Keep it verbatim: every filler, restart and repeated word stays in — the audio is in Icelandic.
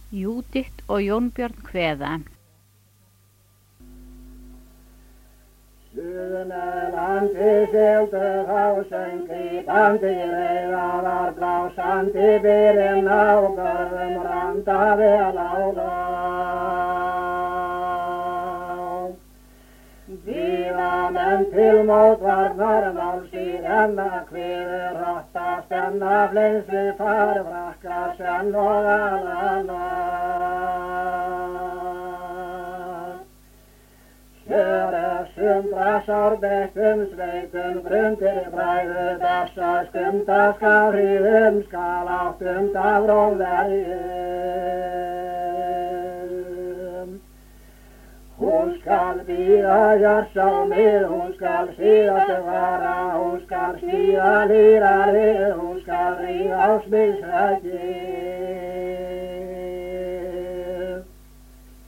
Júdit og Jónbjörn kveða. Suðurlandi sigldu þá söng grýtandi reiða var blásandi byrinn á görðum randa vel á lá. Díðamenn til mótvarnar málsýr enna kviður rotta spenna fleins við far frakka senn og alana. Sjöre sundra sárbekkum sveitum grundir bræðu dessa skumta skafriðum skal áttum dafróðverjum. Hún skal bíða jars á mið, hún skal síðast vara, hún skal stíða lýra lið, hún skal ríða á smiðsrækið.